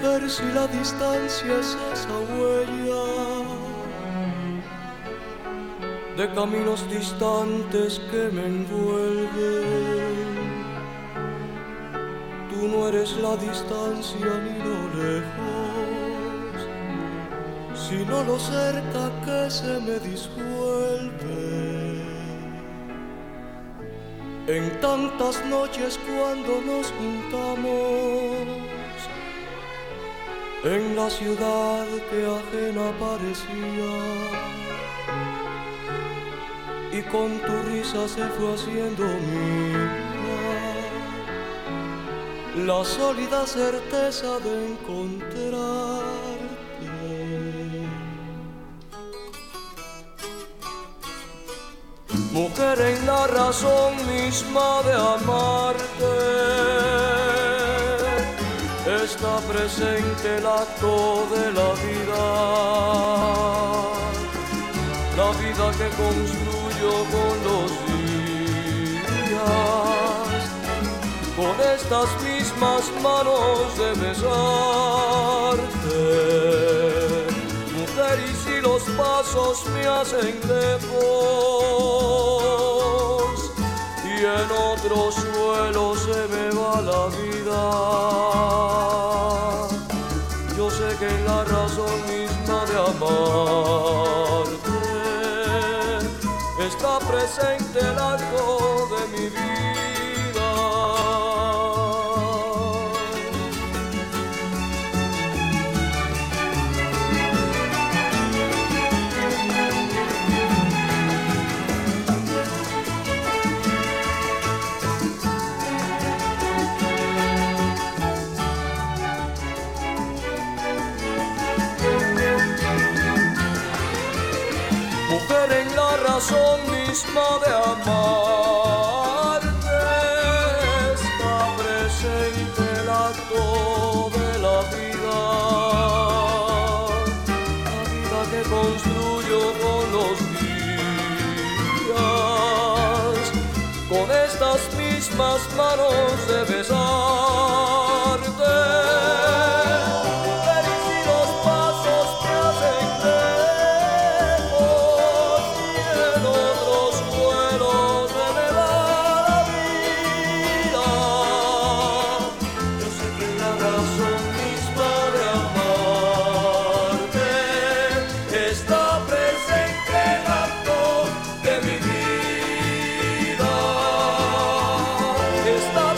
ver si la distancia es esa huella de caminos distantes que me envuelven. Tú no eres la distancia ni lo lejos, sino lo cerca que se me disuelve. En tantas noches cuando nos juntamos, en la ciudad que ajena parecía, y con tu risa se fue haciendo mía la sólida certeza de encontrarte. Mujer, en la razón misma de amarte está presente el acto de la vida que construyo con los días, con estas mismas manos de besarte. Mujer, y si los pasos me hacen lejos y en otro suelo se me va la vida, yo sé que en la razón misma de amarte está presente el acto de mi vida. Mujer, en la razón misma de amarte está presente el acto de la vida que construyo con los días, con estas mismas manos de besarte. Está